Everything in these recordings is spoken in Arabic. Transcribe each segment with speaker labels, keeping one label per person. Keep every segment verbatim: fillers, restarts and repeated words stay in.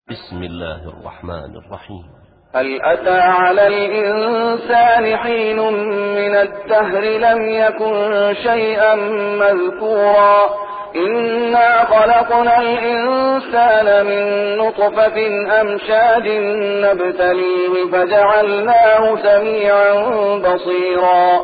Speaker 1: بسم الله الرحمن الرحيم.
Speaker 2: هل أتى على الإنسان حين من الدهر لم يكن شيئا مذكورا إنا خلقنا الإنسان من نطفة أمشاج نبتليه فجعلناه سميعا بصيرا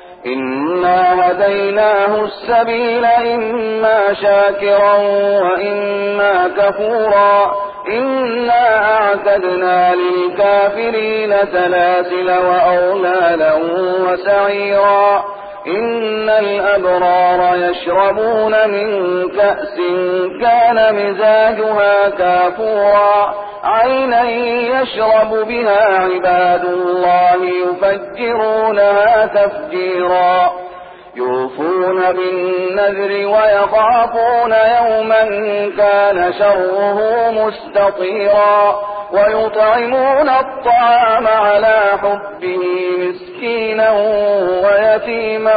Speaker 2: إنا هديناه السبيل إما شاكرا وإما كفورا إنا أعتدنا للكافرين سلاسل وأغلالا وسعيرا إن الأبرار يشربون من كأس كان مزاجها كافورا عينا يشرب بها عباد الله يفجرونها تفجيرا يوفون بالنذر ويخافون يوما كان شره مستطيرا ويطعمون الطعام على حبه مسكينا ويتيما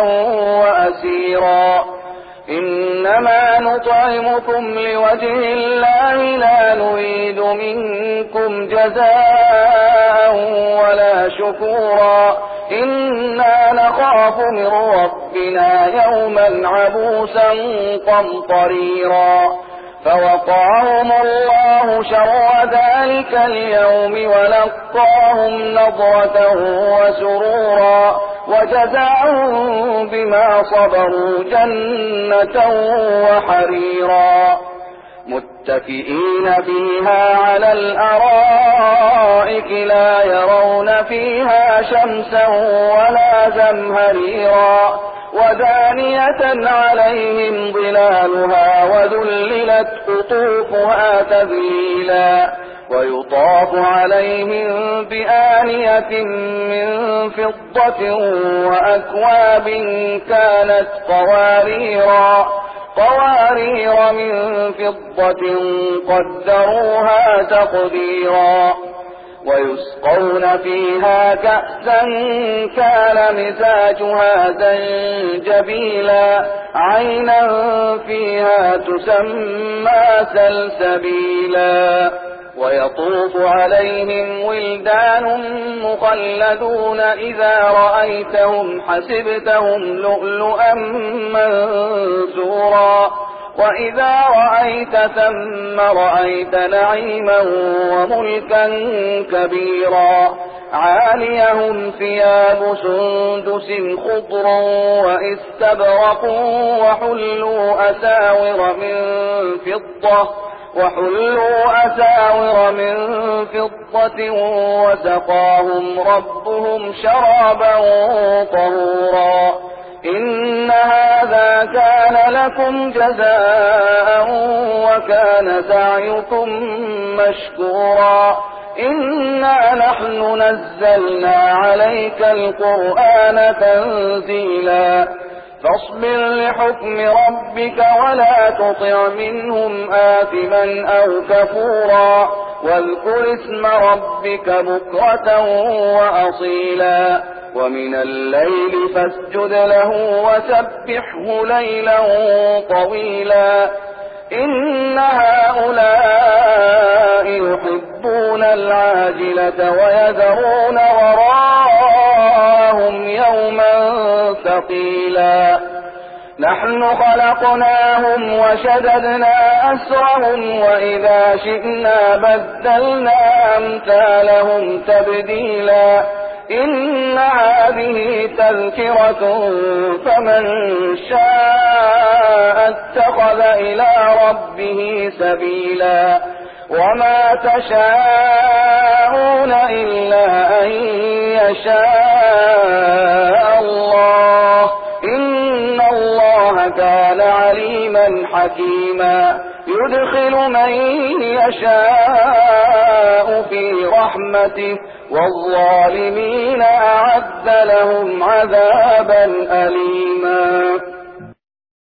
Speaker 2: وأسيرا إنما نطعمكم لوجه الله لا نريد منكم جزاء ولا شكورا إنا نخاف من ربنا يوما عبوسا قمطريرا فوقعهم الله شر ذلك اليوم ولقاهم نضرة وسرورا وجزاهم بما صبروا جنة وحريرا متكئين فيها على الأرائك لا يرون فيها شمسا ولا زمهريرا ودانية عليهم ظلالها وذللت قطوفها تذليلا ويطاف عليهم بآنية من فضة وأكواب كانت قواريرا قوارير من فضة قدروها تقديرا ويسقون فيها كأسا كان مزاجها زنجبيلا عينا فيها تسمى سلسبيلا ويطوف عليهم ولدان مخلدون إذا رأيتهم حسبتهم لؤلؤا منثورا وإذا رأيت ثم رأيت نعيما وملكا كبيرا عاليهم ثياب سندس خضر واستبرق وحلوا أساور من فضة وحلوا أساور من فضة وسقاهم ربهم شرابا طهورا إن هذا كان لكم جزاء وكان سعيكم مشكورا إنا نحن نزلنا عليك القرآن تنزيلا فاصبر لحكم ربك ولا تطع منهم آثما أو كفورا واذكر اسم ربك بكرة وأصيلا ومن الليل فاسجد له وسبحه ليلا طويلا إن هؤلاء يحبون العاجلة ويذرون وراءهم يوما ثقيلا نحن خلقناهم وشددنا أسرهم وإذا شئنا بدلنا أمثالهم تبديلا إن هذه تذكرة فمن شاء اتخذ إلى ربه سبيلا وما تشاءون إلا أن يشاء الله إن الله كان عليما حكيما يدخل من يشاء في رحمته والظالمين أعد لهم عذابا أليما.